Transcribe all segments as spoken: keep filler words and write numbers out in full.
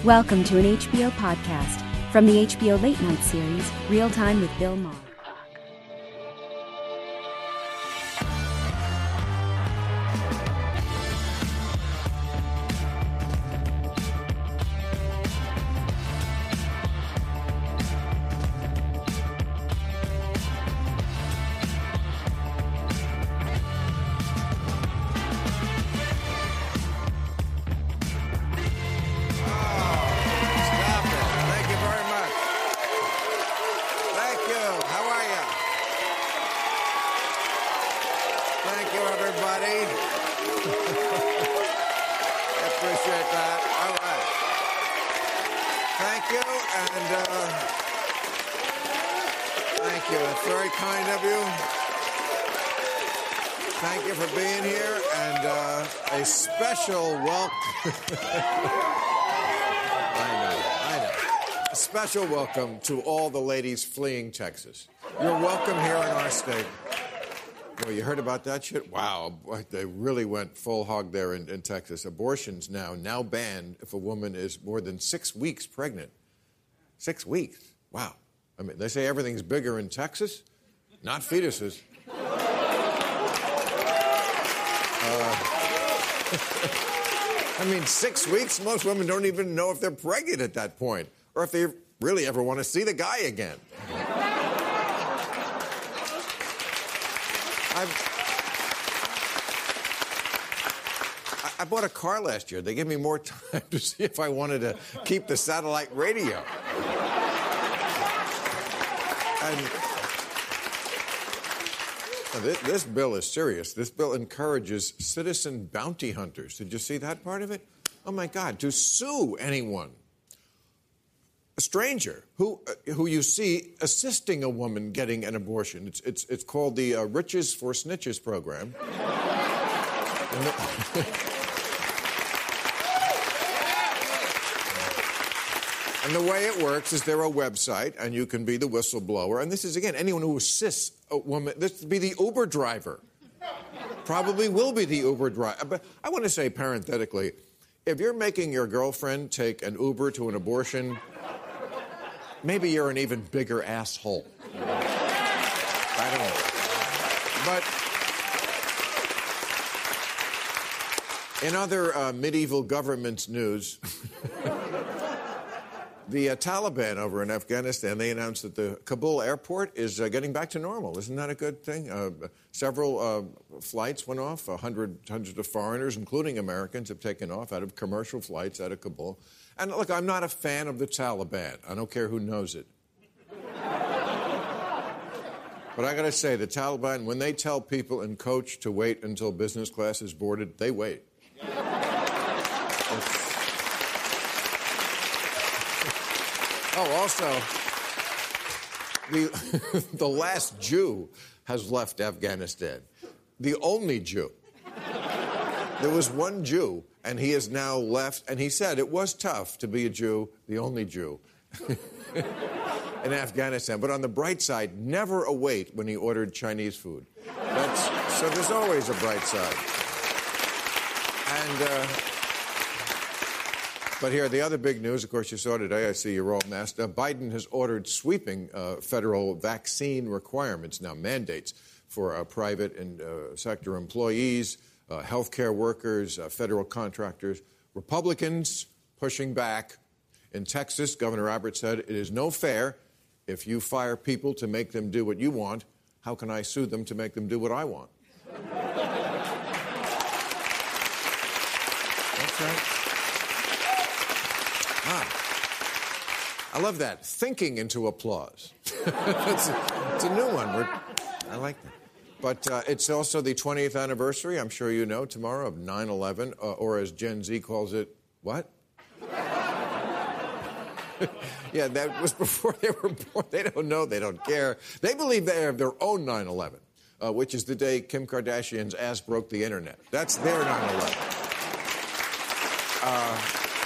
Welcome to an H B O podcast from the H B O Late Night series, Real Time with Bill Maher. Special welcome. I know, I know. A special welcome to all the ladies fleeing Texas. You're welcome here in our state. Well, you heard about that shit? Wow, boy, they really went full hog there in, in Texas. Abortions now, now banned if a woman is more than six weeks pregnant. Six weeks? Wow. I mean, they say everything's bigger in Texas. Not fetuses. Uh... I mean, six weeks, most women don't even know if they're pregnant at that point, or if they really ever want to see the guy again. I've, I bought a car last year. They gave me more time to see if I wanted to keep the satellite radio. And This, this bill is serious. This bill encourages citizen bounty hunters. Did you see that part of it? Oh, my God, to sue anyone, a stranger, who uh, who you see assisting a woman getting an abortion. It's, it's, it's called the uh, Riches for Snitches program. and, the, and the way it works is there a website, and you can be the whistleblower. And this is, again, anyone who assists a woman. This would be the Uber driver. Probably will be the Uber driver. But I want to say parenthetically, if you're making your girlfriend take an Uber to an abortion, maybe you're an even bigger asshole. I don't know. But in other uh, medieval government news, the uh, Taliban over in Afghanistan, they announced that the Kabul airport is uh, getting back to normal. Isn't that a good thing? Uh, several uh, flights went off. A hundred, hundreds of foreigners, including Americans, have taken off out of commercial flights out of Kabul. And look, I'm not a fan of the Taliban. I don't care who knows it. But I got to say, the Taliban, when they tell people in coach to wait until business class is boarded, they wait. Oh, also, the, the last Jew has left Afghanistan. The only Jew. There was one Jew, and he has now left, and he said it was tough to be a Jew, the only Jew, in Afghanistan. But on the bright side, never a wait when he ordered Chinese food. That's, so there's always a bright side. And... Uh, But here, the other big news, of course, you saw today, I see you're all masked up. Biden has ordered sweeping uh, federal vaccine requirements, now mandates, for uh, private and uh, sector employees, uh, healthcare workers, uh, federal contractors. Republicans pushing back. In Texas, Governor Abbott said, it is no fair if you fire people to make them do what you want. How can I sue them to make them do what I want? That's right. Ah, I love that. Thinking into applause. it's, a, it's a new one. We're, I like that. But uh, it's also the twentieth anniversary, I'm sure you know, tomorrow, of nine eleven, uh, or as Gen Z calls it, what? Yeah, that was before they were born. They don't know. They don't care. They believe they have their own nine eleven, uh, which is the day Kim Kardashian's ass broke the internet. That's their nine eleven. Uh...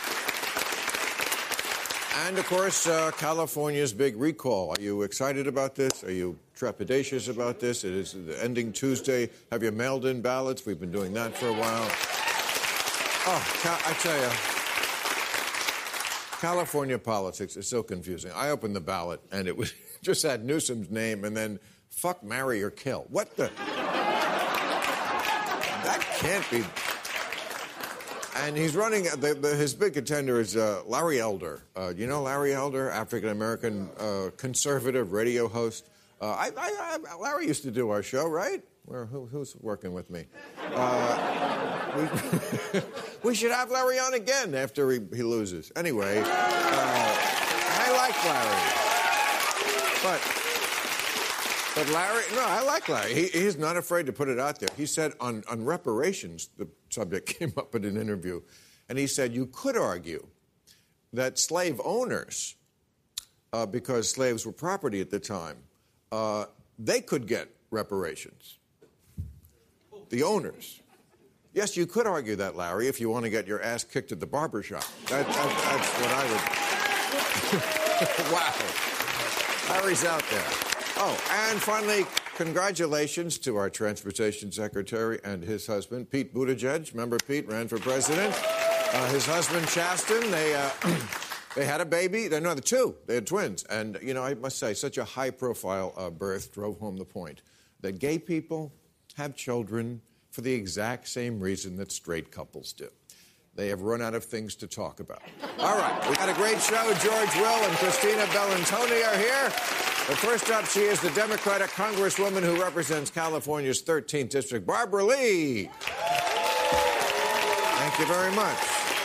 And, of course, uh, California's big recall. Are you excited about this? Are you trepidatious about this? It is ending Tuesday. Have you mailed in ballots? We've been doing that for a while. Oh, I tell you, California politics is so confusing. I opened the ballot, and it was just had Newsom's name, and then fuck, marry, or kill. What the? That can't be. And he's running, the, the, his big contender is uh, Larry Elder. Uh, you know Larry Elder, African-American uh, conservative radio host? Uh, I, I, I, Larry used to do our show, right? Where, who, who's working with me? Uh, we, we should have Larry on again after he, he loses. Anyway, uh, I like Larry. But... But Larry, no, I like Larry. He, he's not afraid to put it out there. He said on, on reparations, the subject came up in an interview, and he said you could argue that slave owners, uh, because slaves were property at the time, uh, they could get reparations. The owners. Yes, you could argue that, Larry, if you want to get your ass kicked at the barber shop. That, that, that's what I would... Wow. Larry's out there. Oh, and finally, congratulations to our Transportation Secretary and his husband, Pete Buttigieg. Remember Pete ran for president? Uh, his husband, Chasten, they uh, they had a baby. They no, the two. They had twins. And, you know, I must say, such a high-profile uh, birth drove home the point that gay people have children for the exact same reason that straight couples do. They have run out of things to talk about. All right, we got a great show. George Will and Christina Bellantoni are here. But first up, she is the Democratic Congresswoman who represents California's thirteenth District, Barbara Lee. Thank you very much.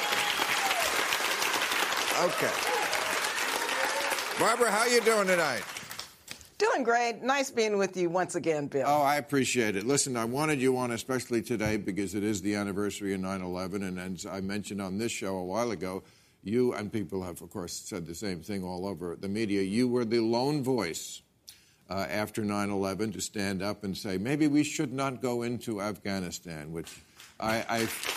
Okay. Barbara, how you doing tonight? Doing great. Nice being with you once again, Bill. Oh, I appreciate it. Listen, I wanted you on especially today because it is the anniversary of nine eleven, and as I mentioned on this show a while ago, you and people have, of course, said the same thing all over the media. You were the lone voice uh, after nine eleven to stand up and say, maybe we should not go into Afghanistan, which I, I,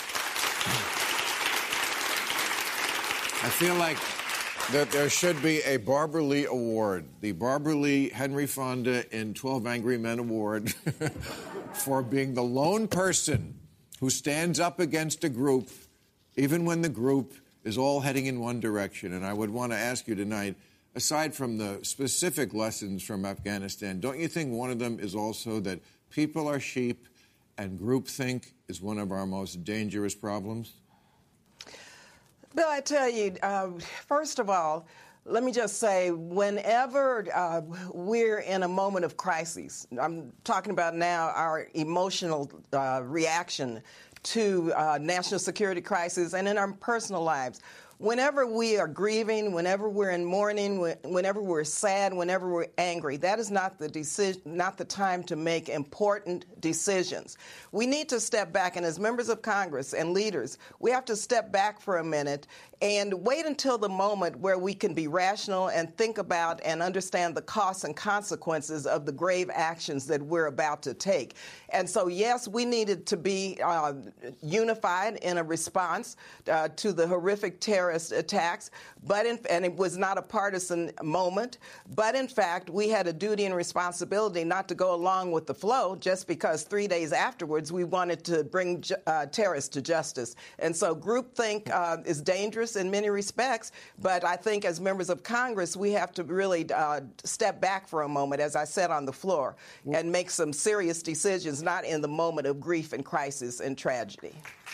I feel like that there should be a Barbara Lee Award, the Barbara Lee Henry Fonda in twelve Angry Men Award for being the lone person who stands up against a group, even when the group is all heading in one direction. And I would want to ask you tonight, aside from the specific lessons from Afghanistan, don't you think one of them is also that people are sheep and groupthink is one of our most dangerous problems? Bill, I tell you, uh, first of all, let me just say, whenever uh, we're in a moment of crisis, I'm talking about now our emotional uh, reaction to uh, national security crisis and in our personal lives. Whenever we are grieving, whenever we're in mourning, whenever we're sad, whenever we're angry, that is not the decision, not the time to make important decisions. We need to step back, and as members of Congress and leaders, we have to step back for a minute and wait until the moment where we can be rational and think about and understand the costs and consequences of the grave actions that we're about to take. And so, yes, we needed to be uh, unified in a response uh, to the horrific terrorist attacks, but in, and it was not a partisan moment. But in fact, we had a duty and responsibility not to go along with the flow just because three days afterwards we wanted to bring ju- uh, terrorists to justice. And so groupthink uh, is dangerous in many respects, but I think as members of Congress, we have to really uh, step back for a moment, as I said on the floor, and make some serious decisions, not in the moment of grief and crisis and tragedy.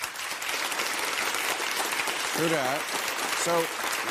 True that. So,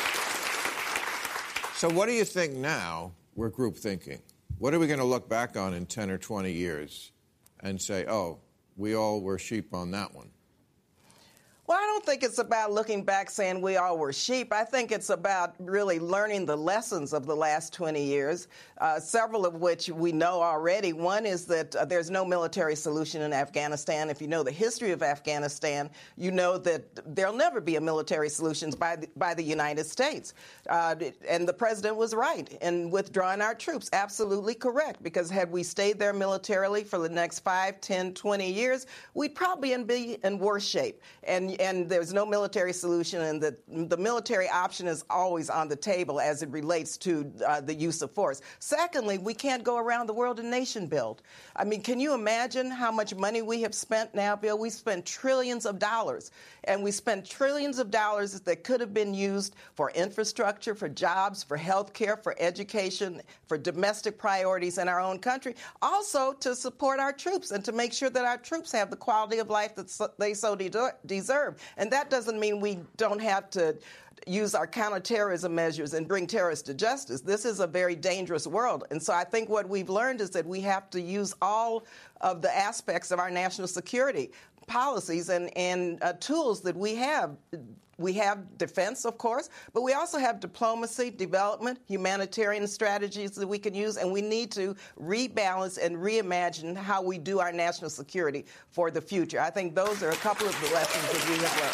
so what do you think now we're group thinking? What are we going to look back on in ten or twenty years and say, oh, we all were sheep on that one? Well, I don't think it's about looking back saying we all were sheep. I think it's about really learning the lessons of the last twenty years, uh, several of which we know already. One is that uh, there's no military solution in Afghanistan. If you know the history of Afghanistan, you know that there'll never be a military solution by the, by the United States. Uh, and the president was right in withdrawing our troops. Absolutely correct, because had we stayed there militarily for the next five, ten, twenty years, we'd probably be in worse shape. And And and there's no military solution, and the, the military option is always on the table as it relates to uh, the use of force. Secondly, we can't go around the world and nation build. I mean, can you imagine how much money we have spent now, Bill? We spent trillions of dollars, and we spent trillions of dollars that could have been used for infrastructure, for jobs, for health care, for education, for domestic priorities in our own country, also to support our troops and to make sure that our troops have the quality of life that so, they so de- deserve. And that doesn't mean we don't have to use our counterterrorism measures and bring terrorists to justice. This is a very dangerous world. And so I think what we've learned is that we have to use all of the aspects of our national security policies and, and uh, tools that we have. We have defense, of course, but we also have diplomacy, development, humanitarian strategies that we can use, and we need to rebalance and reimagine how we do our national security for the future. I think those are a couple of the lessons that we have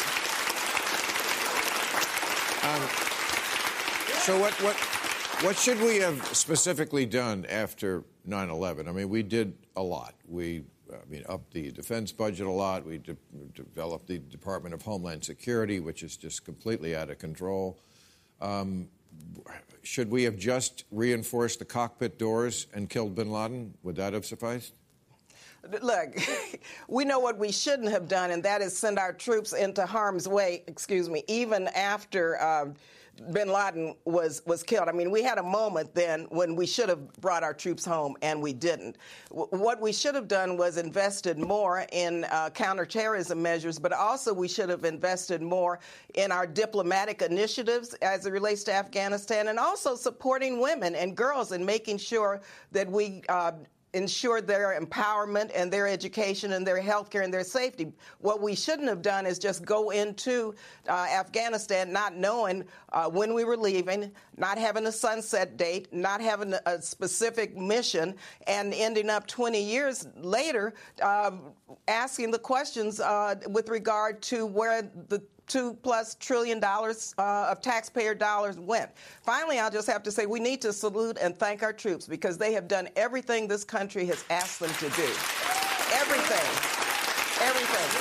learned. Um, so what, what, what should we have specifically done after nine eleven? I mean, we did a lot. We I mean, upped the defense budget a lot. We de- developed the Department of Homeland Security, which is just completely out of control. Um, should we have just reinforced the cockpit doors and killed bin Laden? Would that have sufficed? Look, we know what we shouldn't have done, and that is send our troops into harm's way, excuse me, even after um, bin Laden was, was killed. I mean, we had a moment then when we should have brought our troops home, and we didn't. W- what we should have done was invested more in uh, counterterrorism measures, but also we should have invested more in our diplomatic initiatives as it relates to Afghanistan, and also supporting women and girls and making sure that we uh, ensure their empowerment and their education and their health care and their safety. What we shouldn't have done is just go into uh, Afghanistan not knowing uh, when we were leaving, not having a sunset date, not having a specific mission, and ending up twenty years later uh, asking the questions uh, with regard to where the two plus trillion dollars uh, of taxpayer dollars went. Finally, I'll just have to say we need to salute and thank our troops because they have done everything this country has asked them to do. Everything. Everything.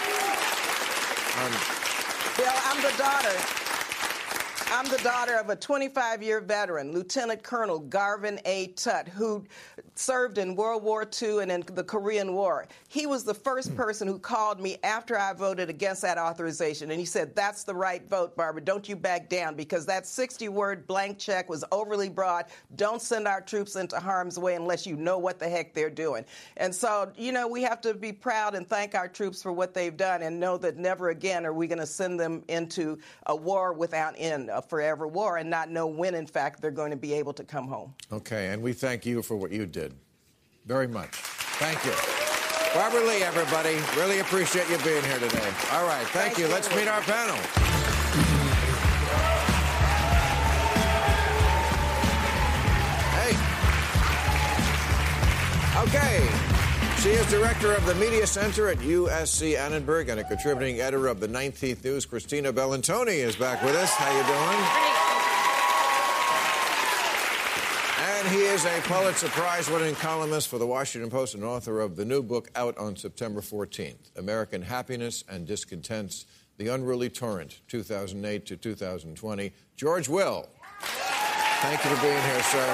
Um, Bill, I'm the daughter. I'm the daughter of a twenty-five-year veteran, Lieutenant Colonel Garvin A. Tutt, who served in World War Two and in the Korean War. He was the first person who called me after I voted against that authorization, and he said, that's the right vote, Barbara. Don't you back down, because that sixty-word blank check was overly broad. Don't send our troops into harm's way unless you know what the heck they're doing. And so, you know, we have to be proud and thank our troops for what they've done and know that never again are we going to send them into a war without end, a forever war, and not know when, in fact, they're going to be able to come home. Okay, and we thank you for what you did very much. Thank you. Barbara Lee, everybody. Really appreciate you being here today. All right, thank, thank you. you. Let's meet our panel. Hey. Okay. She is director of the Media Center at U S C Annenberg and a contributing editor of the nineteenth News. Christina Bellantoni is back with us. How you doing? And he is a Pulitzer Prize-winning columnist for the Washington Post and author of the new book out on September fourteenth, American Happiness and Discontents, The Unruly Torrent, two thousand eight to two thousand twenty. George Will. Thank you for being here, sir.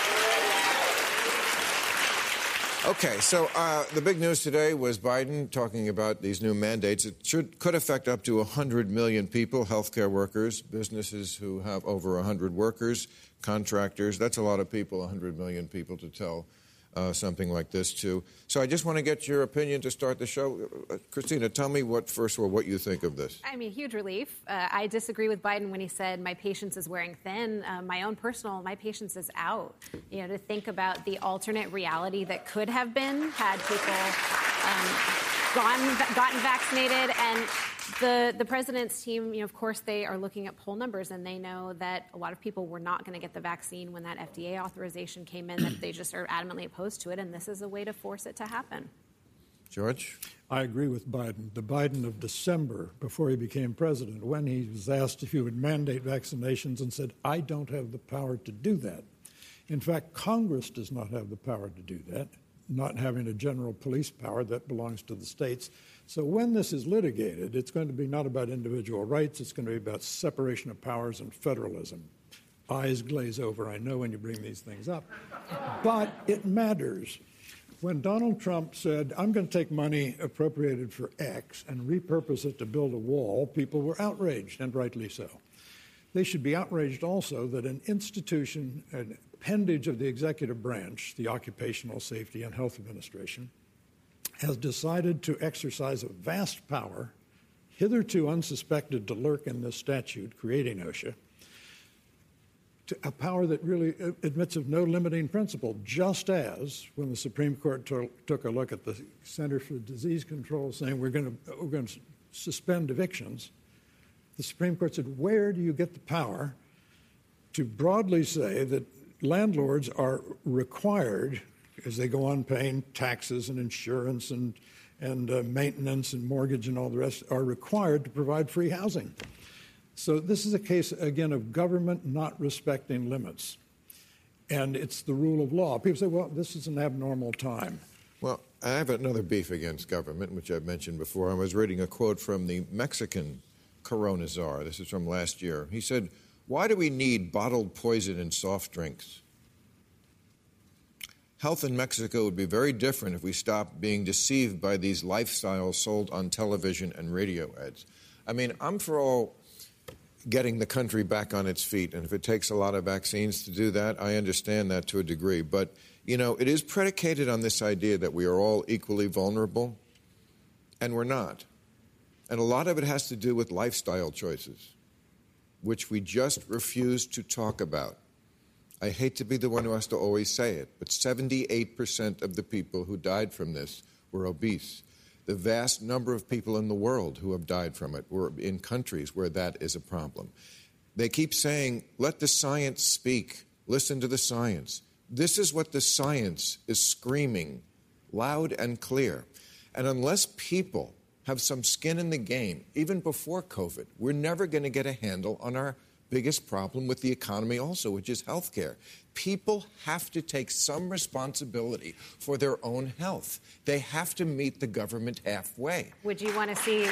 Okay, so uh, the big news today was Biden talking about these new mandates. It should, could affect up to one hundred million people, healthcare workers, businesses who have over one hundred workers, contractors. That's a lot of people, one hundred million people to tell uh, something like this to. So I just want to get your opinion to start the show. Uh, Christina, tell me, what first of all, what you think of this. I mean, huge relief. Uh, I disagree with Biden when he said my patience is wearing thin. Uh, my own personal, my patience is out. You know, to think about the alternate reality that could have been had people um, gone, gotten vaccinated. And the, the president's team, you know, of course, they are looking at poll numbers, and they know that a lot of people were not going to get the vaccine when that F D A authorization came in, that they just are adamantly opposed to it, and this is a way to force it to happen. George? I agree with Biden. The Biden of December, before he became president, when he was asked if he would mandate vaccinations and said, I don't have the power to do that. In fact, Congress does not have the power to do that. not having a general police power that belongs to the states. So when this is litigated, it's going to be not about individual rights. It's going to be about separation of powers and federalism. Eyes glaze over, I know, when you bring these things up. But it matters. When Donald Trump said, I'm going to take money appropriated for X and repurpose it to build a wall, people were outraged, and rightly so. They should be outraged also that an institution, an appendage of the executive branch, the Occupational Safety and Health Administration, has decided to exercise a vast power, hitherto unsuspected to lurk in this statute, creating OSHA, to a power that really admits of no limiting principle, just as when the Supreme Court to, took a look at the Center for Disease Control saying we're going to we're going to suspend evictions, the Supreme Court said, where do you get the power to broadly say that landlords are required, as they go on paying taxes and insurance and, and uh, maintenance and mortgage and all the rest, are required to provide free housing? So this is a case, again, of government not respecting limits. And it's the rule of law. People say, well, this is an abnormal time. Well, I have another beef against government, which I've mentioned before. I was reading a quote from the Mexican Corona czar. This is from last year. He said, why do we need bottled poison in soft drinks? Health in Mexico would be very different if we stopped being deceived by these lifestyles sold on television and radio ads. I mean, I'm for all getting the country back on its feet. And if it takes a lot of vaccines to do that, I understand that to a degree. But, you know, it is predicated on this idea that we are all equally vulnerable, and we're not. And a lot of it has to do with lifestyle choices, which we just refuse to talk about. I hate to be the one who has to always say it, but seventy-eight percent of the people who died from this were obese. The vast number of people in the world who have died from it were in countries where that is a problem. They keep saying, let the science speak. Listen to the science. This is what the science is screaming loud and clear. And unless people have some skin in the game, even before COVID, we're never going to get a handle on our biggest problem with the economy also, which is healthcare. People have to take some responsibility for their own health. They have to meet the government halfway. Would you want to see...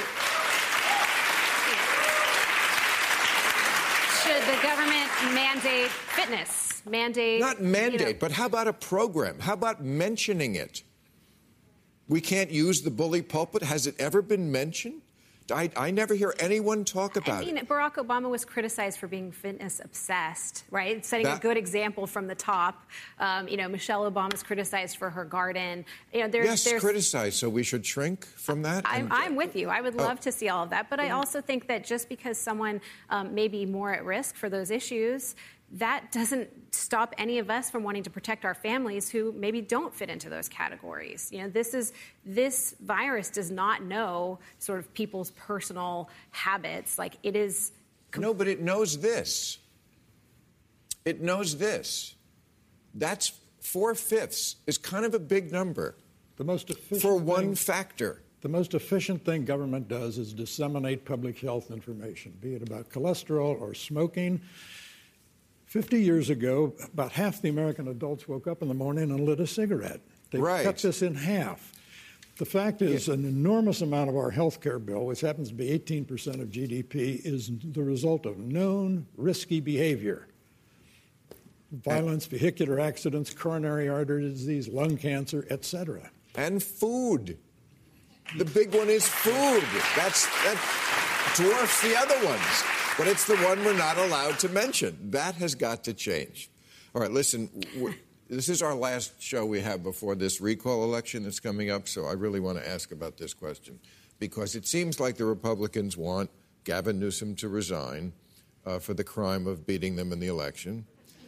Should the government mandate fitness? Mandate... Not mandate, you know... but how about a program? How about mentioning it? We can't use the bully pulpit. Has it ever been mentioned? I, I never hear anyone talk about I mean, it. Barack Obama was criticized for being fitness-obsessed, right? Setting that, a good example from the top. Um, you know, Michelle Obama's criticized for her garden. You know, there's, yes, there's, criticized, so we should shrink from that? I'm, and, I'm with you. I would love oh. to see all of that. But I also think that just because someone um, may be more at risk for those issues, that doesn't stop any of us from wanting to protect our families who maybe don't fit into those categories. You know, this is this virus does not know sort of people's personal habits. Like it is. No, but it knows this. It knows this. That's four fifths is kind of a big number. The most efficient for one thing, factor. The most efficient thing government does is disseminate public health information, be it about cholesterol or smoking. Fifty years ago, about half the American adults woke up in the morning and lit a cigarette. They right. cut this in half. The fact is yeah. an enormous amount of our health care bill, which happens to be eighteen percent of G D P, is the result of known risky behavior. Violence, vehicular accidents, coronary artery disease, lung cancer, et cetera. And food. The big one is food. That's, that dwarfs the other ones. But it's the one we're not allowed to mention. That has got to change. All right, listen, this is our last show we have before this recall election that's coming up, so I really want to ask about this question. Because it seems like the Republicans want Gavin Newsom to resign uh, for the crime of beating them in the election.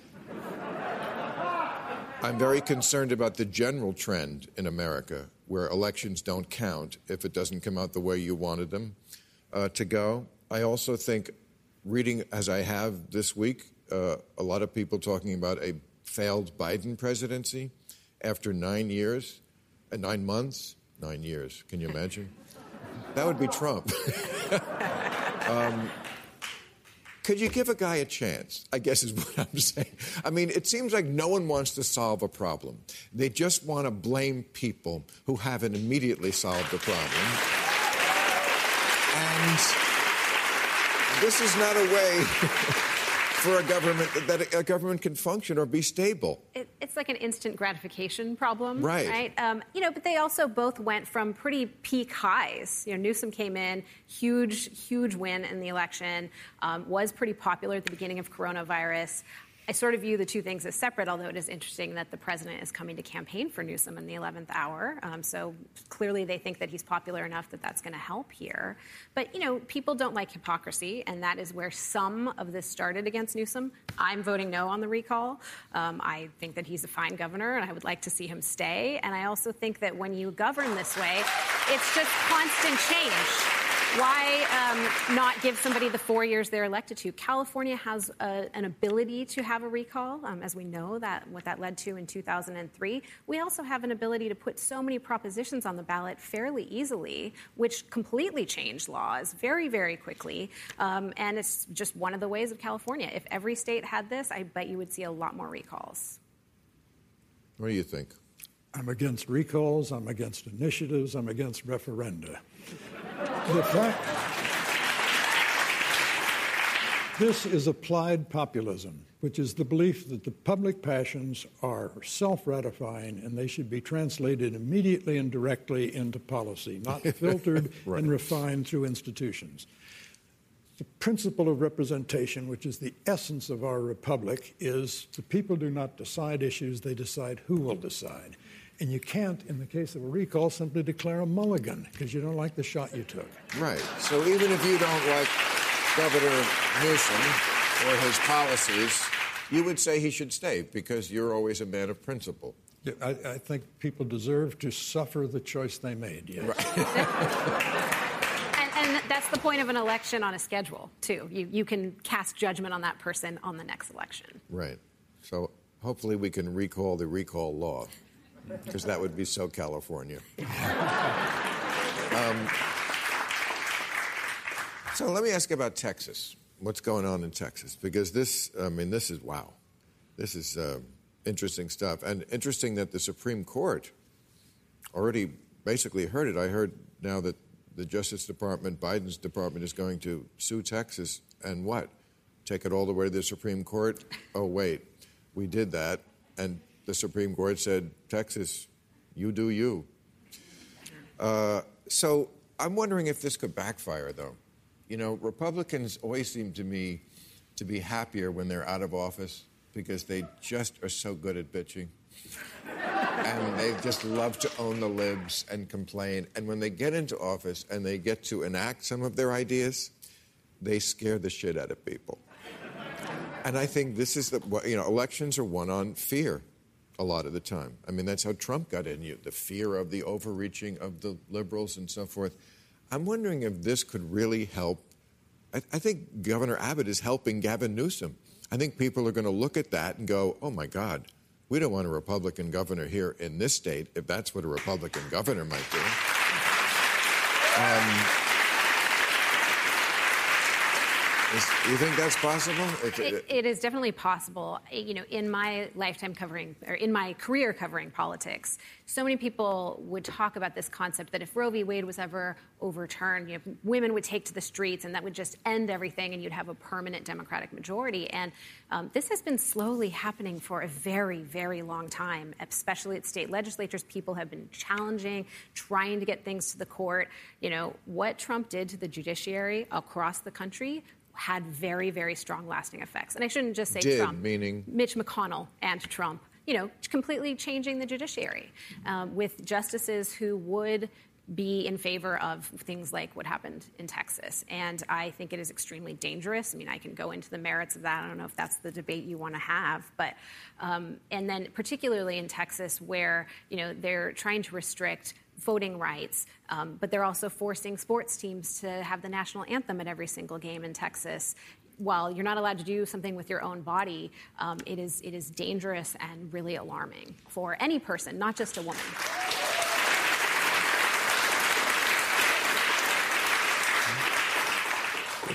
I'm very concerned about the general trend in America where elections don't count if it doesn't come out the way you wanted them uh, to go. I also think... Reading, as I have this week, uh, a lot of people talking about a failed Biden presidency after nine years, uh, nine months, nine years. Can you imagine? That would be Trump. um, Could you give a guy a chance, I guess is what I'm saying. I mean, it seems like no one wants to solve a problem. They just want to blame people who haven't immediately solved the problem. And this is not a way for a government that a government can function or be stable. It, it's like an instant gratification problem, right? Right. Um, you know, but they also both went from pretty peak highs. You know, Newsom came in, huge, huge win in the election, um, was pretty popular at the beginning of coronavirus. I sort of view the two things as separate, although it is interesting that the president is coming to campaign for Newsom in the eleventh hour. Um, so clearly they think that he's popular enough that that's going to help here. But, you know, people don't like hypocrisy, and that is where some of this started against Newsom. I'm voting no on the recall. Um, I think that he's a fine governor, and I would like to see him stay. And I also think that when you govern this way, it's just constant change. Why um, not give somebody the four years they're elected to? California has a, an ability to have a recall, um, as we know that what that led to in two thousand three. We also have an ability to put so many propositions on the ballot fairly easily, which completely change laws very, very quickly. Um, and it's just one of the ways of California. If every state had this, I bet you would see a lot more recalls. What do you think? I'm against recalls. I'm against initiatives. I'm against referenda. The fact, this is applied populism, which is the belief that the public passions are self-ratifying and they should be translated immediately and directly into policy, not filtered right. and refined through institutions. The principle of representation, which is the essence of our republic, is the people do not decide issues, they decide who will decide. And you can't, in the case of a recall, simply declare a mulligan because you don't like the shot you took. Right. So even if you don't like Governor Newsom or his policies, you would say he should stay because you're always a man of principle. I, I think people deserve to suffer the choice they made, yes. Right. And that's the point of an election on a schedule, too. You, you can cast judgment on that person on the next election. Right. So hopefully we can recall the recall law, because that would be so California. um, so let me ask you about Texas. What's going on in Texas? Because this, I mean, this is, wow. This is uh, interesting stuff. And interesting that the Supreme Court already basically heard it. I heard now that the Justice Department, Biden's department, is going to sue Texas and what? Take it all the way to the Supreme Court? Oh, wait, we did that. And the Supreme Court said, Texas, you do you. Uh, so I'm wondering if this could backfire, though. You know, Republicans always seem to me to be happier when they're out of office because they just are so good at bitching. And they just love to own the libs and complain. And when they get into office and they get to enact some of their ideas, they scare the shit out of people. And I think this is the, you know, elections are won on fear a lot of the time. I mean, that's how Trump got in, you, the fear of the overreaching of the liberals and so forth. I'm wondering if this could really help. I, I think Governor Abbott is helping Gavin Newsom. I think people are going to look at that and go, oh, my God. We don't want a Republican governor here in this state, if that's what a Republican governor might do. Um, is, do you think that's possible? It, it, it is definitely possible. You know, in my lifetime covering, or in my career covering politics, so many people would talk about this concept that if Roe v. Wade was ever overturned, you know, women would take to the streets and that would just end everything and you'd have a permanent Democratic majority. And um, this has been slowly happening for a very, very long time, especially at state legislatures. People have been challenging, trying to get things to the court. You know, what Trump did to the judiciary across the country had very, very strong lasting effects. And I shouldn't just say did, Trump. Meaning? Mitch McConnell and Trump. You know, completely changing the judiciary um, with justices who would be in favor of things like what happened in Texas. And I think it is extremely dangerous. I mean, I can go into the merits of that. I don't know if that's the debate you want to have. But um, and then particularly in Texas where, you know, they're trying to restrict voting rights, um, but they're also forcing sports teams to have the national anthem at every single game in Texas. While you're not allowed to do something with your own body, um, it is it is dangerous and really alarming for any person, not just a woman.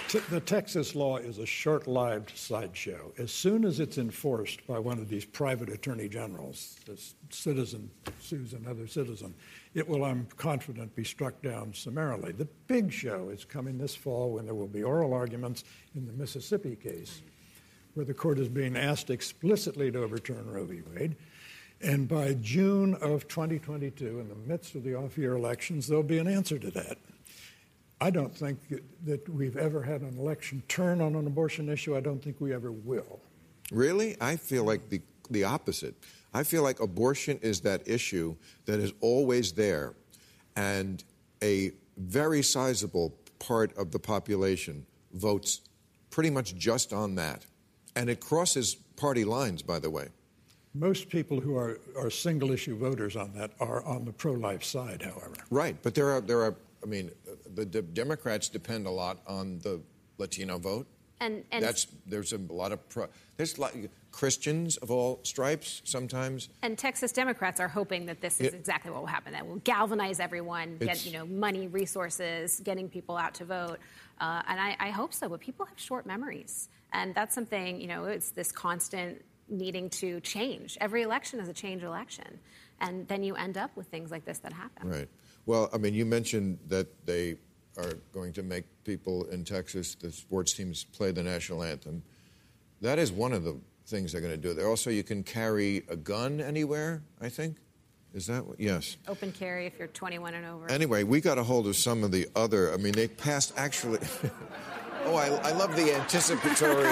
T- the Texas law is a short-lived sideshow. As soon as it's enforced by one of these private attorney generals, this citizen sues another citizen, it will, I'm confident, be struck down summarily. The big show is coming this fall when there will be oral arguments in the Mississippi case, where the court is being asked explicitly to overturn Roe v. Wade. And by June of twenty twenty-two, in the midst of the off-year elections, there'll be an answer to that. I don't think that we've ever had an election turn on an abortion issue. I don't think we ever will. Really? I feel like the, the opposite. I feel like abortion is that issue that is always there, and a very sizable part of the population votes pretty much just on that. And it crosses party lines, by the way. Most people who are, are single-issue voters on that are on the pro-life side, however. Right, but there are, there are I mean, the, the Democrats depend a lot on the Latino vote. And, and that's there's a lot of pro, there's a lot, Christians of all stripes sometimes. And Texas Democrats are hoping that this is it, exactly what will happen. That will galvanize everyone, get you know money, resources, getting people out to vote. Uh, and I, I hope so. But people have short memories, and that's something you know. It's this constant needing to change. Every election is a change election, and then you end up with things like this that happen. Right. Well, I mean, you mentioned that they are going to make people in Texas, the sports teams, play the national anthem. That is one of the things they're going to do. There also, you can carry a gun anywhere, I think. Is that what? Yes. Open carry if you're twenty-one and over. Anyway, we got a hold of some of the other, I mean, they passed actually. oh, I, I love the anticipatory.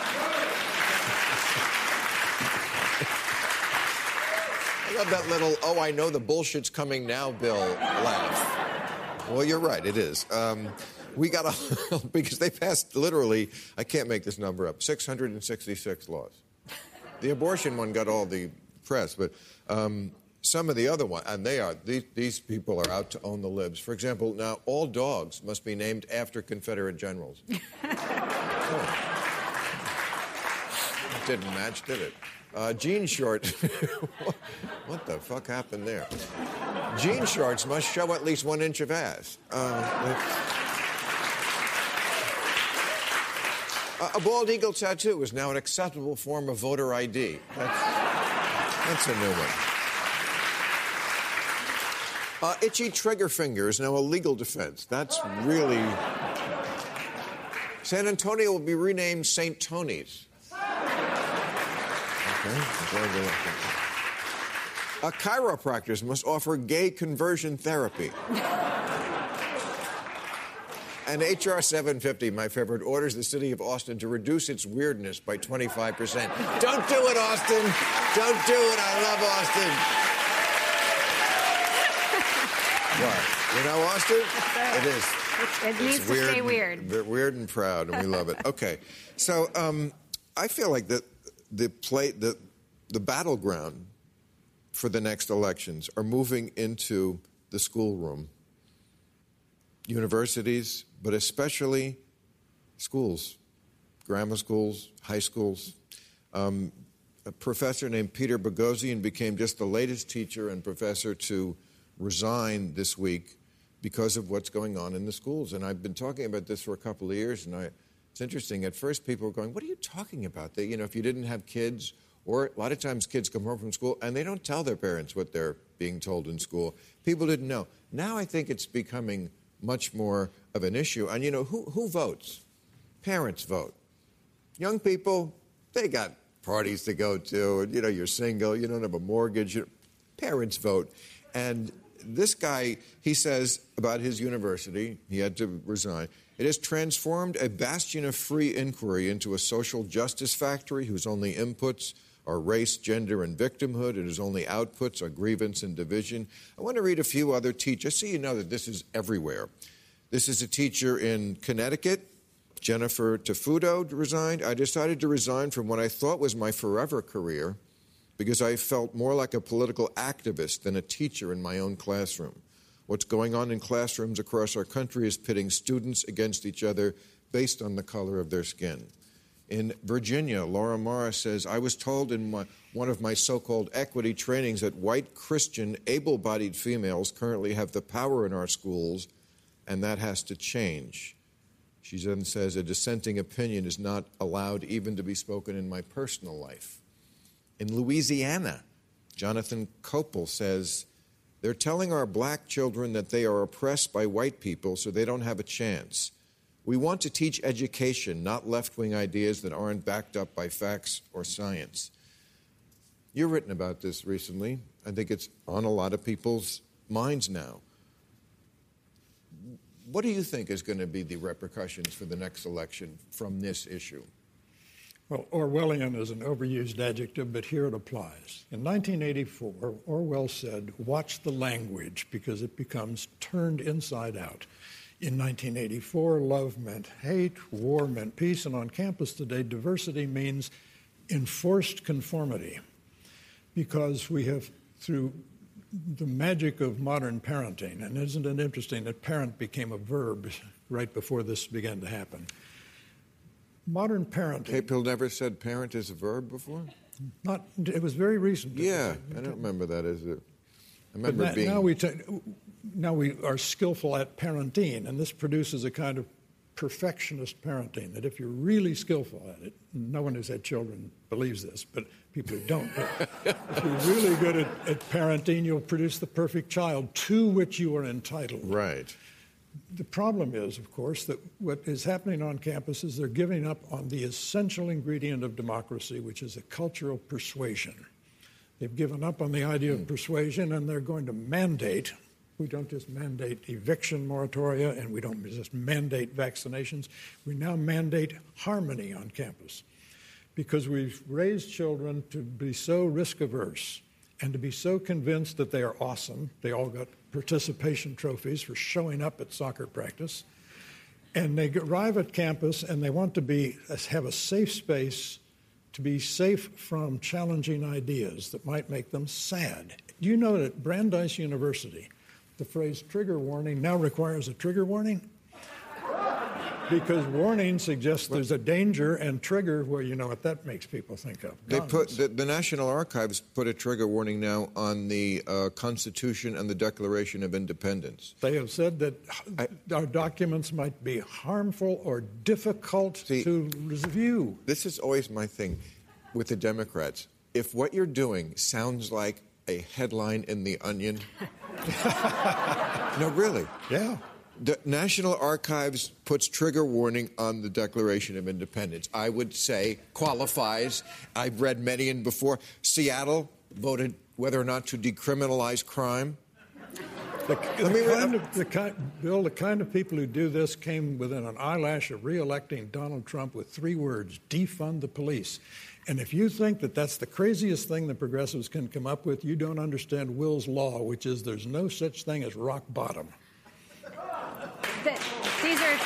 I love that little, oh, I know the bullshit's coming now, Bill, laugh. Well, you're right, it is. Um, we got a, because they passed literally, I can't make this number up, six hundred sixty-six laws. The abortion one got all the press, but um, some of the other ones, and they are, these, these people are out to own the libs. For example, now all dogs must be named after Confederate generals. oh. It didn't match, did it? Uh, jean shorts. What the fuck happened there? Jean shorts must show at least one inch of ass. Uh, a bald eagle tattoo is now an acceptable form of voter I D. That's, that's a new one. Uh, itchy trigger finger is now a legal defense. That's really... San Antonio will be renamed Saint Tony's. Okay. Uh, chiropractors must offer gay conversion therapy. And H R seven fifty, my favorite, orders the city of Austin to reduce its weirdness by twenty-five percent. Don't do it, Austin. Don't do it. I love Austin. What? You know Austin? It is. It, it needs it's to weird, stay weird. Weird and proud, and we love it. Okay. So um, I feel like that the play, the, the battleground for the next elections are moving into the schoolroom. Universities, but especially schools, grammar schools, high schools. Um, a professor named Peter Boghossian became just the latest teacher and professor to resign this week because of what's going on in the schools. And I've been talking about this for a couple of years, and I, it's interesting. At first, people were going, what are you talking about? That, you know, if you didn't have kids, or a lot of times kids come home from school, and they don't tell their parents what they're being told in school. People didn't know. Now I think it's becoming much more of an issue. And, you know, who, who votes? Parents vote. Young people, they got parties to go to, and, you know, you're single, you don't have a mortgage. You know, parents vote. And this guy, he says about his university, he had to resign, it has transformed a bastion of free inquiry into a social justice factory whose only inputs are race, gender, and victimhood, and whose only outputs are grievance and division. I want to read a few other teachers, so you know that this is everywhere. This is a teacher in Connecticut, Jennifer Tafudo, resigned. I decided to resign from what I thought was my forever career because I felt more like a political activist than a teacher in my own classroom. What's going on in classrooms across our country is pitting students against each other based on the color of their skin. In Virginia, Laura Morris says, I was told in my, one of my so-called equity trainings that white Christian able-bodied females currently have the power in our schools, and that has to change. She then says, a dissenting opinion is not allowed even to be spoken in my personal life. In Louisiana, Jonathan Copel says, they're telling our black children that they are oppressed by white people so they don't have a chance. We want to teach education, not left-wing ideas that aren't backed up by facts or science. You've written about this recently. I think it's on a lot of people's minds now. What do you think is going to be the repercussions for the next election from this issue? Well, Orwellian is an overused adjective, but here it applies. In nineteen eighty-four, Orwell said, watch the language because it becomes turned inside out. In nineteen eighty-four, love meant hate, war meant peace, and on campus today, diversity means enforced conformity. Because we have, through the magic of modern parenting, and isn't it interesting that parent became a verb right before this began to happen? Modern parenting... People never said parent is a verb before? Not. It was very recent. Yeah, I don't remember that as a... I remember but being... Now we, ta- now we are skillful at parenting, and this produces a kind of perfectionist parenting, that if you're really skillful at it, no one who's had children believes this, but people who don't, if you're really good at, at parenting, you'll produce the perfect child to which you are entitled. Right. The problem is, of course, that what is happening on campus is they're giving up on the essential ingredient of democracy, which is a cultural persuasion. They've given up on the idea of persuasion, and they're going to mandate. We don't just mandate eviction moratoria, and we don't just mandate vaccinations. We now mandate harmony on campus because we've raised children to be so risk-averse and to be so convinced that they are awesome. They all got participation trophies for showing up at soccer practice. And they arrive at campus, and they want to be have a safe space to be safe from challenging ideas that might make them sad. Do you know that at Brandeis University, the phrase trigger warning now requires a trigger warning? Because warning suggests there's a danger, and trigger, well, you know what that makes people think of. They put the, the National Archives put a trigger warning now on the uh, Constitution and the Declaration of Independence. They have said that I, our documents might be harmful or difficult see, to review. This is always my thing with the Democrats. If what you're doing sounds like a headline in The Onion, no, really. Yeah. The National Archives puts trigger warning on the Declaration of Independence. I would say qualifies. I've read many in before. Seattle voted whether or not to decriminalize crime. The, the, kind of, the kind, Bill, the kind of people who do this came within an eyelash of re-electing Donald Trump with three words: defund the police. And if you think that that's the craziest thing the progressives can come up with, you don't understand Will's law, which is there's no such thing as rock bottom. The, these are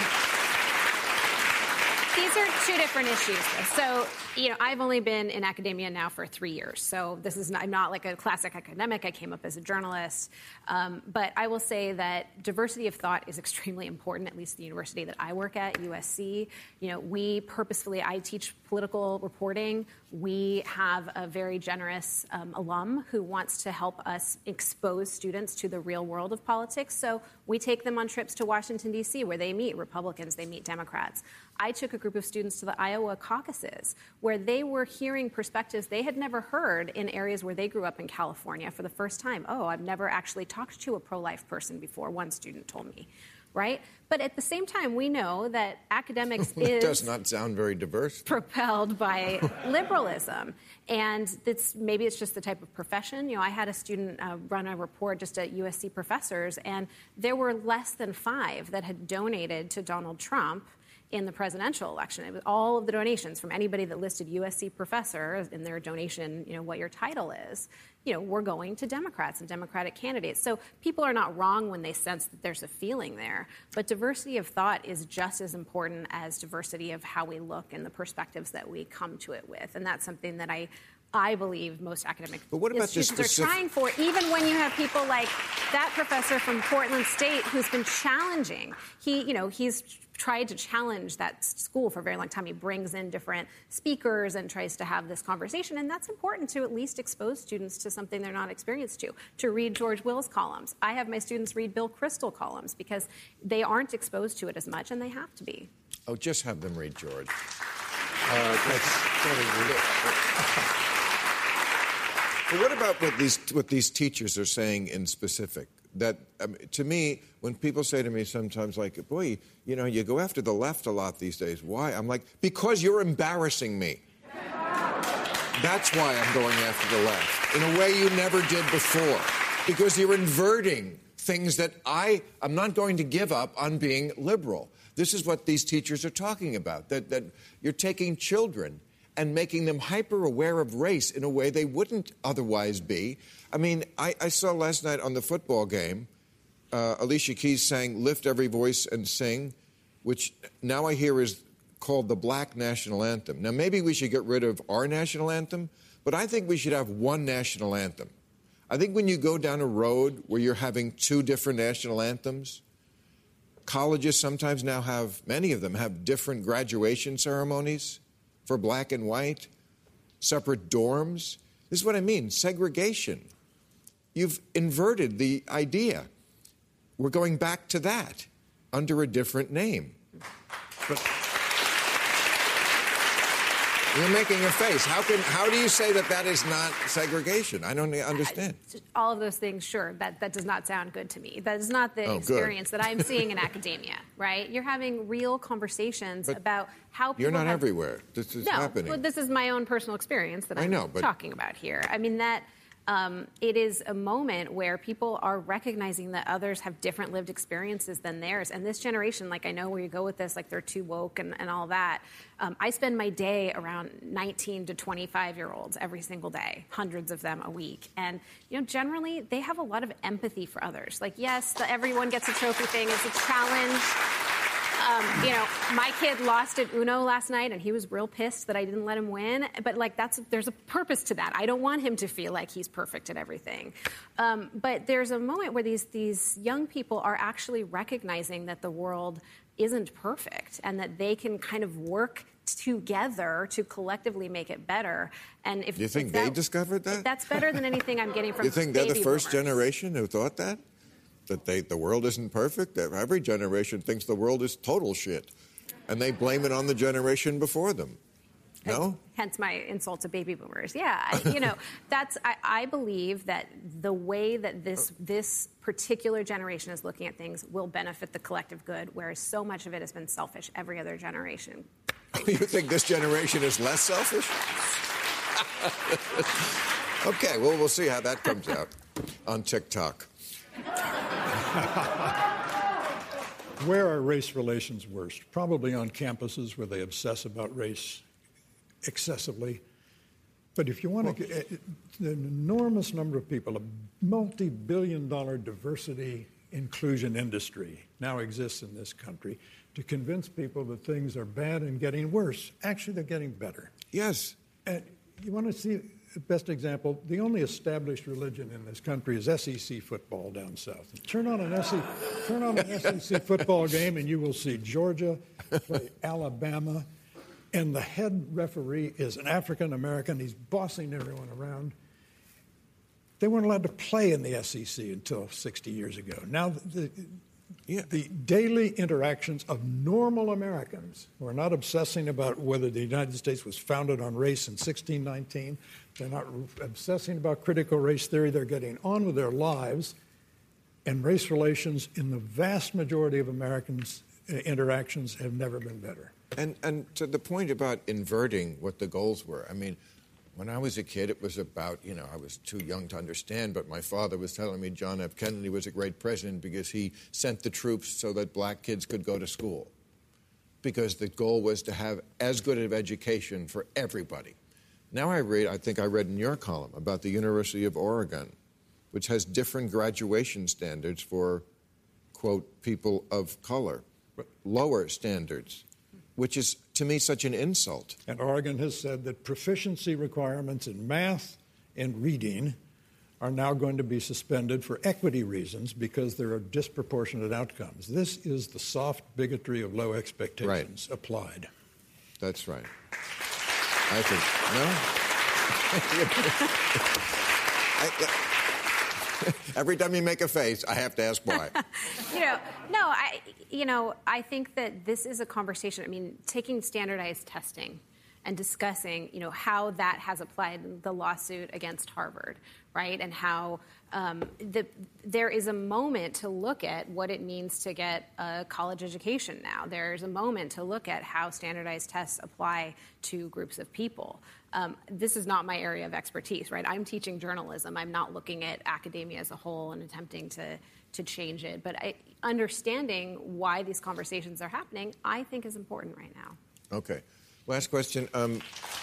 these are two different issues. So, you know, I've only been in academia now for three years. So this is not, I'm not like a classic academic. I came up as a journalist. Um, but I will say that diversity of thought is extremely important, at least the university that I work at, U S C. You know, we purposefully, I teach political reporting. We have a very generous um, alum who wants to help us expose students to the real world of politics. So we take them on trips to Washington, D C, where they meet Republicans, they meet Democrats. I took a group of students to the Iowa caucuses, where they were hearing perspectives they had never heard in areas where they grew up in California for the first time. Oh, I've never actually talked to a pro-life person before, one student told me. Right? But at the same time, we know that academics it is... does not sound very diverse. ...propelled by liberalism. And it's, maybe it's just the type of profession. You know, I had a student uh, run a report just at U S C professors, and there were less than five that had donated to Donald Trump in the presidential election. It was all of the donations from anybody that listed U S C professor in their donation, you know, what your title is, you know, we're going to Democrats and Democratic candidates. So people are not wrong when they sense that there's a feeling there. But diversity of thought is just as important as diversity of how we look and the perspectives that we come to it with. And that's something that I I believe most academic but what about institutions this specific- are trying for, even when you have people like that professor from Portland State who's been challenging. He, you know, he's tried to challenge that school for a very long time. He brings in different speakers and tries to have this conversation, and that's important to at least expose students to something they're not experienced to, to read George Will's columns. I have my students read Bill Kristol columns because they aren't exposed to it as much, and they have to be. Oh, just have them read George. Uh, that's But what about what these what these teachers are saying in specific? That um, to me, when people say to me sometimes, like, "Boy, you know, you go after the left a lot these days. Why?" I'm like, "Because you're embarrassing me. That's why I'm going after the left in a way you never did before. Because you're inverting things that I I'm not going to give up on being liberal. This is what these teachers are talking about. That that you're taking children and making them hyper-aware of race in a way they wouldn't otherwise be. I mean, I, I saw last night on the football game, uh, Alicia Keys sang "Lift Every Voice and Sing," which now I hear is called the Black National Anthem. Now, maybe we should get rid of our national anthem, but I think we should have one national anthem. I think when you go down a road where you're having two different national anthems, colleges sometimes now have, many of them have different graduation ceremonies for black and white, separate dorms. This is what I mean, segregation. You've inverted the idea. We're going back to that under a different name. But you're making a face. How can? How do you say that that is not segregation? I don't understand. All of those things, sure. That that does not sound good to me. That is not the oh, experience that I'm seeing in academia, right? You're having real conversations but about how people You're not have, everywhere. This is no, happening. Well, this is my own personal experience that I'm I know, but talking about here. I mean, that um, it is a moment where people are recognizing that others have different lived experiences than theirs. And this generation, like I know where you go with this, like they're too woke and, and all that. Um, I spend my day around nineteen to twenty-five-year-olds every single day, hundreds of them a week. And, you know, generally, they have a lot of empathy for others. Like, yes, the everyone gets a trophy thing is a challenge. Um, you know, my kid lost at Uno last night, and he was real pissed that I didn't let him win. But, like, that's there's a purpose to that. I don't want him to feel like he's perfect at everything. Um, but there's a moment where these these young people are actually recognizing that the world isn't perfect and that they can kind of work together to collectively make it better. And if you think if they that, discovered that, that's better than anything I'm getting from. You think they're the first boomers. generation who thought that? That they, the world isn't perfect? Every generation thinks the world is total shit. And they blame it on the generation before them. No? Hence my insult to baby boomers. Yeah, I, you know, that's, I, I believe that the way that this this particular generation is looking at things will benefit the collective good, whereas so much of it has been selfish every other generation. You think this generation is less selfish? Okay, well, we'll see how that comes out on TikTok. Where are race relations worst? Probably on campuses where they obsess about race excessively. But if you want well, to, an enormous number of people, a multi-billion dollar diversity inclusion industry now exists in this country to convince people that things are bad and getting worse. Actually, they're getting better. Yes. And you want to see the best example? The only established religion in this country is S E C football down south. Turn on an S E C, turn on an S E C football game, and you will see Georgia play Alabama, and the head referee is an African American. He's bossing everyone around. They weren't allowed to play in the S E C until sixty years ago. Now, the, yeah. the daily interactions of normal Americans who are not obsessing about whether the United States was founded on race in sixteen nineteen, they're not obsessing about critical race theory, they're getting on with their lives, and race relations in the vast majority of Americans' uh, interactions have never been better. And, and to the point about inverting what the goals were, I mean, when I was a kid, it was about, you know, I was too young to understand, but my father was telling me John F. Kennedy was a great president because he sent the troops so that black kids could go to school. Because the goal was to have as good of education for everybody. Now I read, I think I read in your column about the University of Oregon, which has different graduation standards for, quote, people of color, lower standards, which is to me, such an insult. And Oregon has said that proficiency requirements in math and reading are now going to be suspended for equity reasons because there are disproportionate outcomes. This is the soft bigotry of low expectations right. applied. That's right. I think, no? I, every time you make a face, I have to ask why. you know, no, I, you know, I think that this is a conversation. I mean, taking standardized testing and discussing, you know, how that has applied in the lawsuit against Harvard, right? And how um, the, there is a moment to look at what it means to get a college education now. There's a moment to look at how standardized tests apply to groups of people. Um, this is not my area of expertise, right? I'm teaching journalism. I'm not looking at academia as a whole and attempting to, to change it. But I, understanding why these conversations are happening, I think is important right now. Okay. Last question. Um,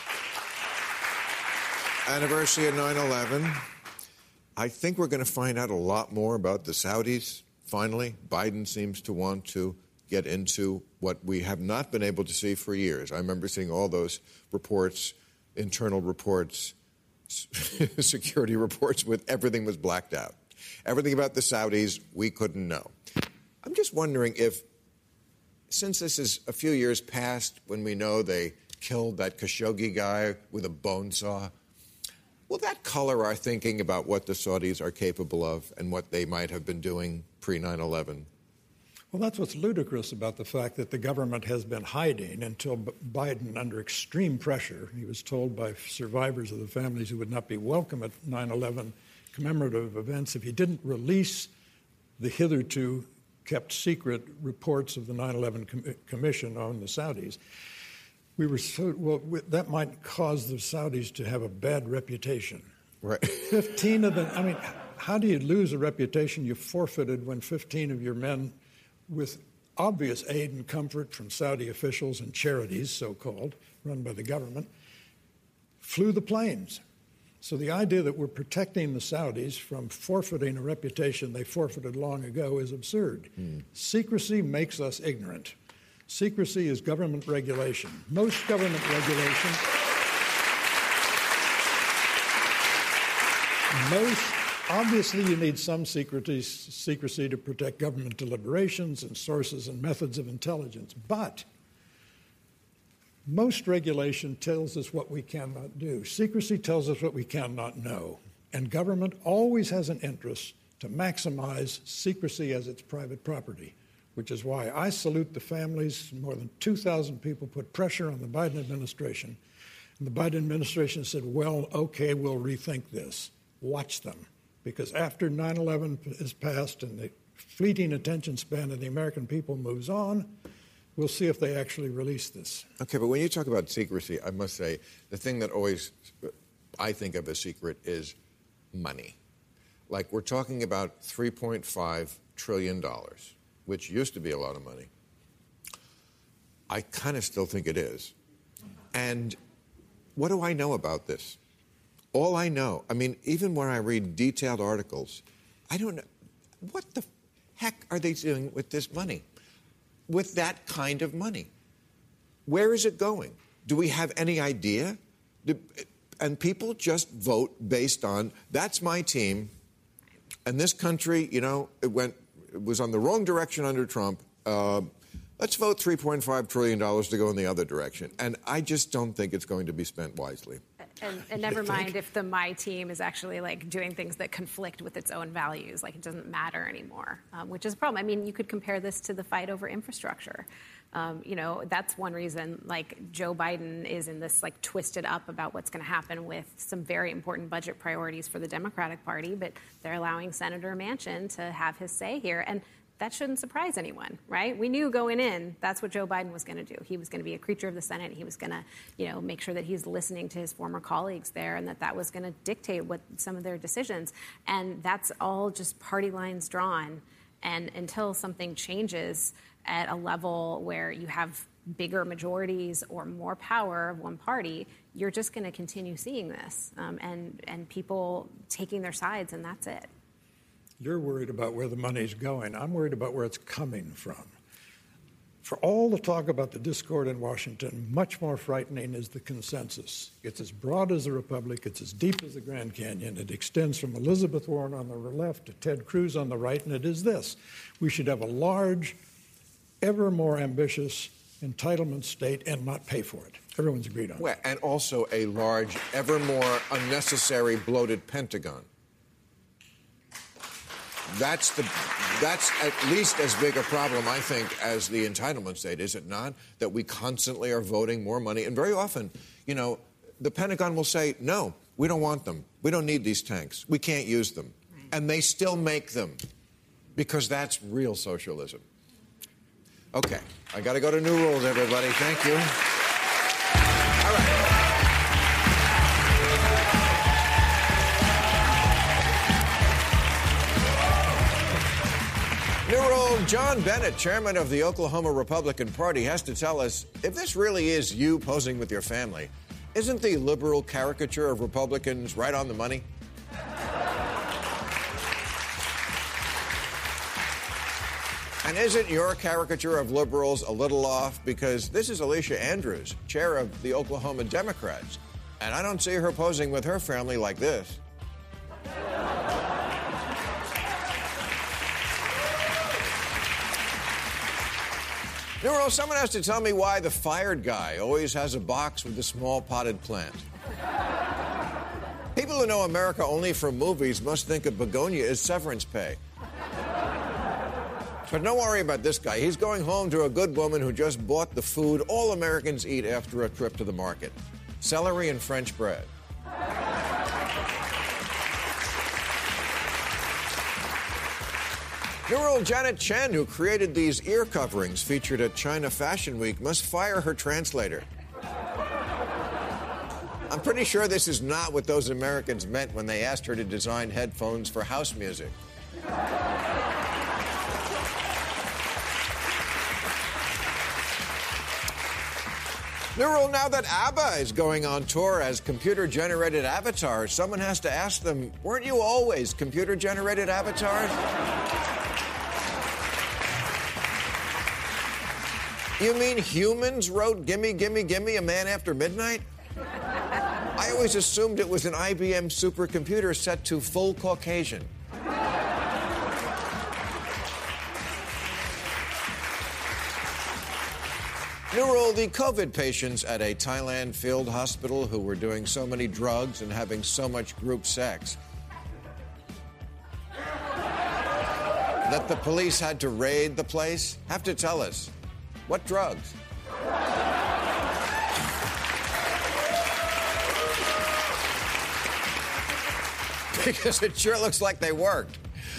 anniversary of nine eleven. I think we're going to find out a lot more about the Saudis, finally. Biden seems to want to get into what we have not been able to see for years. I remember seeing all those reports, internal reports, security reports, with everything was blacked out. Everything about the Saudis, we couldn't know. I'm just wondering if, since this is a few years past when we know they killed that Khashoggi guy with a bone saw, will that color our thinking about what the Saudis are capable of and what they might have been doing pre nine eleven? Well, that's what's ludicrous about the fact that the government has been hiding until B- Biden, under extreme pressure, he was told by survivors of the families who would not be welcome at nine eleven commemorative events if he didn't release the hitherto kept secret reports of the nine eleven com- Commission on the Saudis. We were so, well, we, that might cause the Saudis to have a bad reputation. Right. fifteen of them, I mean, how do you lose a reputation you forfeited when fifteen of your men, with obvious aid and comfort from Saudi officials and charities, so-called, run by the government, flew the planes? So the idea that we're protecting the Saudis from forfeiting a reputation they forfeited long ago is absurd. Mm. Secrecy makes us ignorant. Secrecy is government regulation. Most government regulation, most, obviously you need some secrecy, secrecy to protect government deliberations and sources and methods of intelligence, but most regulation tells us what we cannot do. Secrecy tells us what we cannot know. And government always has an interest to maximize secrecy as its private property, which is why I salute the families. More than two thousand people put pressure on the Biden administration. And the Biden administration said, well, okay, we'll rethink this. Watch them. Because after nine eleven is passed and the fleeting attention span of the American people moves on, we'll see if they actually release this. Okay, but when you talk about secrecy, I must say, the thing that always I think of as secret is money. Like, we're talking about three point five trillion dollars, which used to be a lot of money. I kind of still think it is. And what do I know about this? All I know, I mean, even when I read detailed articles, I don't know, what the heck are they doing with this money? With that kind of money? Where is it going? Do we have any idea? Do, and people just vote based on, that's my team, and this country, you know, it went, it was on the wrong direction under Trump. Uh, let's vote three point five trillion dollars to go in the other direction. And I just don't think it's going to be spent wisely. And, and never mind if the my team is actually like doing things that conflict with its own values, like it doesn't matter anymore, um, which is a problem. I mean, you could compare this to the fight over infrastructure. Um, you know, that's one reason, like, Joe Biden is in this, like, twisted up about what's going to happen with some very important budget priorities for the Democratic Party, but they're allowing Senator Manchin to have his say here. And that shouldn't surprise anyone, right? We knew going in that's what Joe Biden was going to do. He was going to be a creature of the Senate. He was going to, you know, make sure that he's listening to his former colleagues there, and that that was going to dictate what some of their decisions. And that's all just party lines drawn. And until something changes at a level where you have bigger majorities or more power of one party, you're just going to continue seeing this, um, and and people taking their sides, and that's it. You're worried about where the money's going. I'm worried about where it's coming from. For all the talk about the discord in Washington, much more frightening is the consensus. It's as broad as the Republic. It's as deep as the Grand Canyon. It extends from Elizabeth Warren on the left to Ted Cruz on the right, and it is this. We should have a large, ever more ambitious entitlement state and not pay for it. Everyone's agreed on well, that. And also a large, ever more unnecessary, bloated Pentagon. That's the that's at least as big a problem, I think, as the entitlement state, is it not? That we constantly are voting more money. And very often, you know, the Pentagon will say, no, we don't want them. We don't need these tanks. We can't use them. Right. And they still make them because that's real socialism. Okay, I got to go to new rules, everybody. Thank you. All right. New rule, John Bennett, chairman of the Oklahoma Republican Party, has to tell us, if this really is you posing with your family, isn't the liberal caricature of Republicans right on the money? And isn't your caricature of liberals a little off? Because this is Alicia Andrews, chair of the Oklahoma Democrats, and I don't see her posing with her family like this. Nero, someone has to tell me why the fired guy always has a box with a small potted plant. People who know America only from movies must think of begonia as severance pay. But don't worry about this guy. He's going home to a good woman who just bought the food all Americans eat after a trip to the market. Celery and French bread. Neural Janet Chen, who created these ear coverings featured at China Fashion Week, must fire her translator. I'm pretty sure this is not what those Americans meant when they asked her to design headphones for house music. Neural, now that ABBA is going on tour as computer-generated avatars, someone has to ask them, weren't you always computer-generated avatars? You mean humans wrote Gimme, Gimme, Gimme, A Man After Midnight? I always assumed it was an I B M supercomputer set to full Caucasian. Neural, the COVID patients at a Thailand field hospital who were doing so many drugs and having so much group sex that the police had to raid the place have to tell us, what drugs? Because it sure looks like they worked.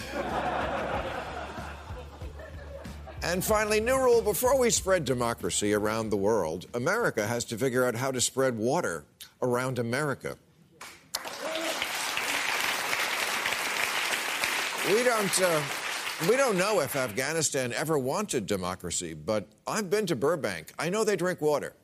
And finally, new rule, before we spread democracy around the world, America has to figure out how to spread water around America. We don't, uh, we don't know if Afghanistan ever wanted democracy, but I've been to Burbank. I know they drink water.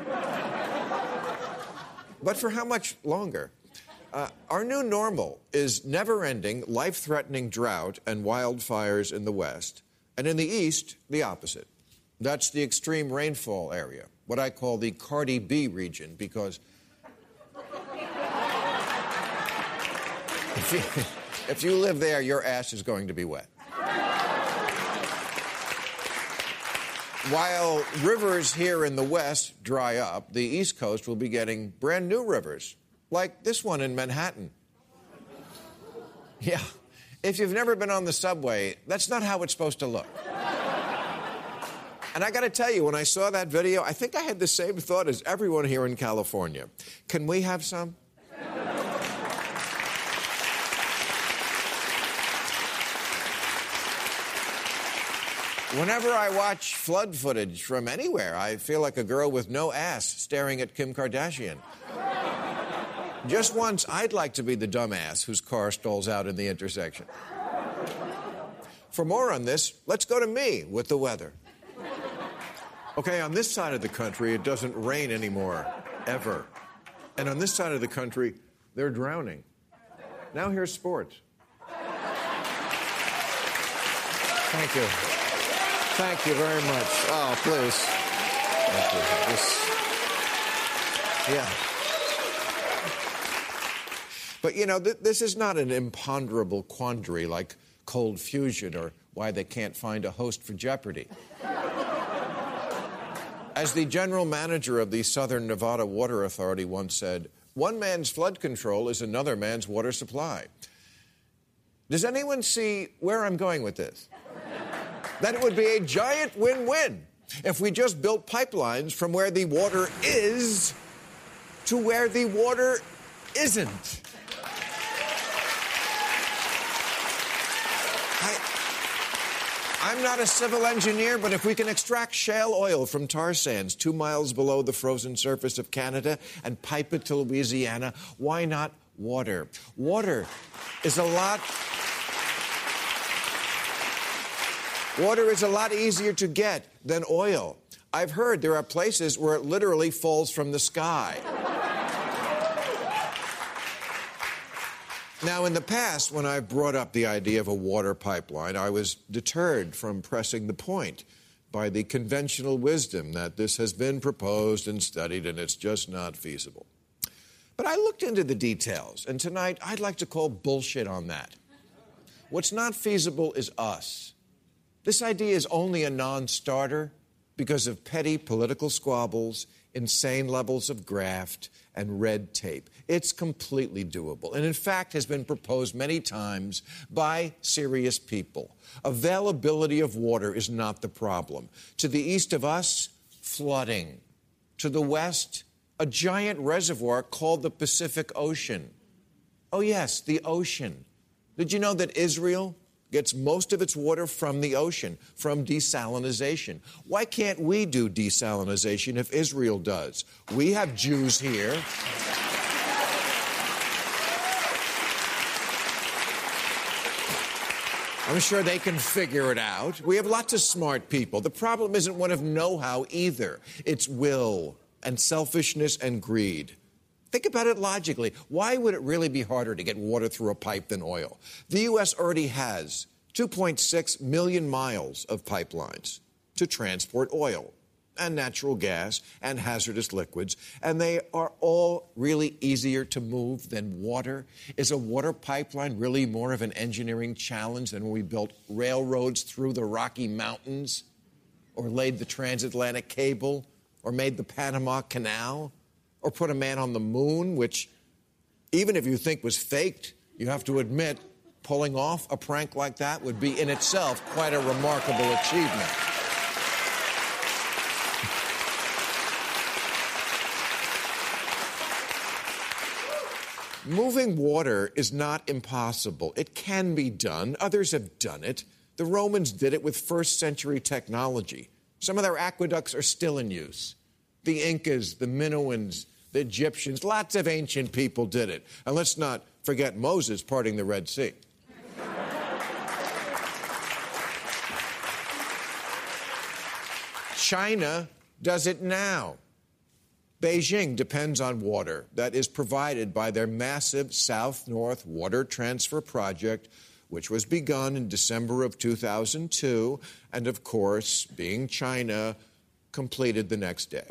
But for how much longer? Uh, our new normal is never-ending, life-threatening drought and wildfires in the West. And in the East, the opposite. That's the extreme rainfall area, what I call the Cardi B region, because if you, if you live there, your ass is going to be wet. While rivers here in the West dry up, the East Coast will be getting brand new rivers, like this one in Manhattan. Yeah. If you've never been on the subway, that's not how it's supposed to look. And I got to tell you, when I saw that video, I think I had the same thought as everyone here in California. Can we have some? Whenever I watch flood footage from anywhere, I feel like a girl with no ass staring at Kim Kardashian. Just once, I'd like to be the dumbass whose car stalls out in the intersection. For more on this, let's go to me with the weather. Okay, on this side of the country, it doesn't rain anymore, ever. And on this side of the country, they're drowning. Now here's sports. Thank you. Thank you very much. Oh, please. Thank you. This, yeah. But, you know, th- this is not an imponderable quandary like cold fusion or why they can't find a host for Jeopardy. As the general manager of the Southern Nevada Water Authority once said, one man's flood control is another man's water supply. Does anyone see where I'm going with this? That it would be a giant win-win if we just built pipelines from where the water is to where the water isn't. I, I'm not a civil engineer, but if we can extract shale oil from tar sands two miles below the frozen surface of Canada and pipe it to Louisiana, why not water? Water is a lot... Water is a lot easier to get than oil. I've heard there are places where it literally falls from the sky. Now, in the past, when I've brought up the idea of a water pipeline, I was deterred from pressing the point by the conventional wisdom that this has been proposed and studied and it's just not feasible. But I looked into the details, and tonight I'd like to call bullshit on that. What's not feasible is us. This idea is only a non-starter because of petty political squabbles, insane levels of graft, and red tape. It's completely doable, and in fact has been proposed many times by serious people. Availability of water is not the problem. To the east of us, flooding. To the west, a giant reservoir called the Pacific Ocean. Oh yes, the ocean. Did you know that Israel gets most of its water from the ocean, from desalinization? Why can't we do desalinization if Israel does? We have Jews here. I'm sure they can figure it out. We have lots of smart people. The problem isn't one of know-how either. It's will and selfishness and greed. Think about it logically. Why would it really be harder to get water through a pipe than oil? The U S already has two point six million miles of pipelines to transport oil and natural gas and hazardous liquids, and they are all really easier to move than water. Is a water pipeline really more of an engineering challenge than when we built railroads through the Rocky Mountains, or laid the transatlantic cable, or made the Panama Canal? Or put a man on the moon, which, even if you think was faked, you have to admit, pulling off a prank like that would be in itself quite a remarkable achievement. Moving water is not impossible. It can be done. Others have done it. The Romans did it with first century technology. Some of their aqueducts are still in use. The Incas, the Minoans, the Egyptians, lots of ancient people did it. And let's not forget Moses parting the Red Sea. China does it now. Beijing depends on water that is provided by their massive South-North Water Transfer Project, which was begun in December of two thousand two, and of course, being China, completed the next day.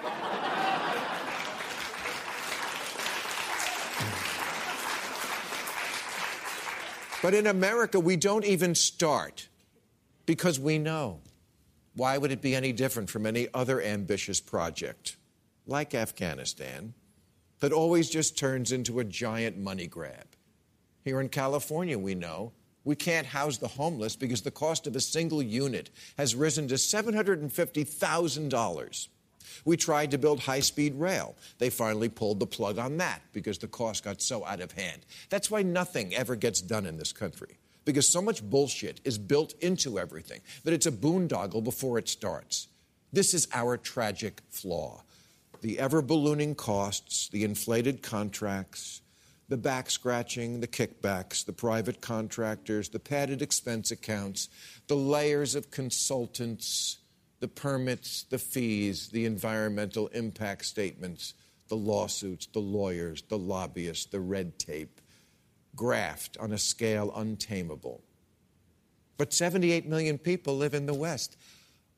But in America, we don't even start because we know. Why would it be any different from any other ambitious project, like Afghanistan, that always just turns into a giant money grab? Here in California, we know we can't house the homeless because the cost of a single unit has risen to seven hundred fifty thousand dollars. We tried to build high-speed rail. They finally pulled the plug on that because the cost got so out of hand. That's why nothing ever gets done in this country, because so much bullshit is built into everything that it's a boondoggle before it starts. This is our tragic flaw. The ever-ballooning costs, the inflated contracts, the back-scratching, the kickbacks, the private contractors, the padded expense accounts, the layers of consultants, the permits, the fees, the environmental impact statements, the lawsuits, the lawyers, the lobbyists, the red tape, graft on a scale untamable. But seventy-eight million people live in the West.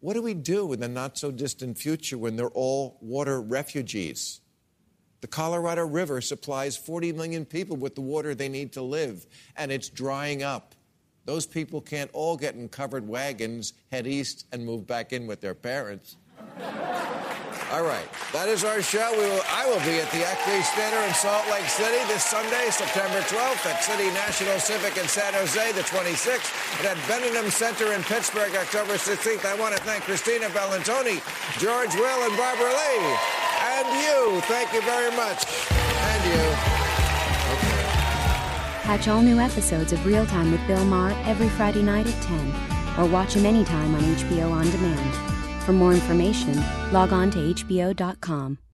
What do we do in the not-so-distant future when they're all water refugees? The Colorado River supplies forty million people with the water they need to live, and it's drying up. Those people can't all get in covered wagons, head east, and move back in with their parents. All right, that is our show. We will, I will be at the Eccles Theater in Salt Lake City this Sunday, September twelfth, at City National Civic in San Jose, the twenty-sixth, and at Benningham Center in Pittsburgh, October sixteenth. I want to thank Christina Bellantoni, George Will, and Barbara Lee. And you, thank you very much. And you. Okay. Catch all new episodes of Real Time with Bill Maher every Friday night at ten, or watch him anytime on H B O On Demand. For more information, log on to H B O dot com.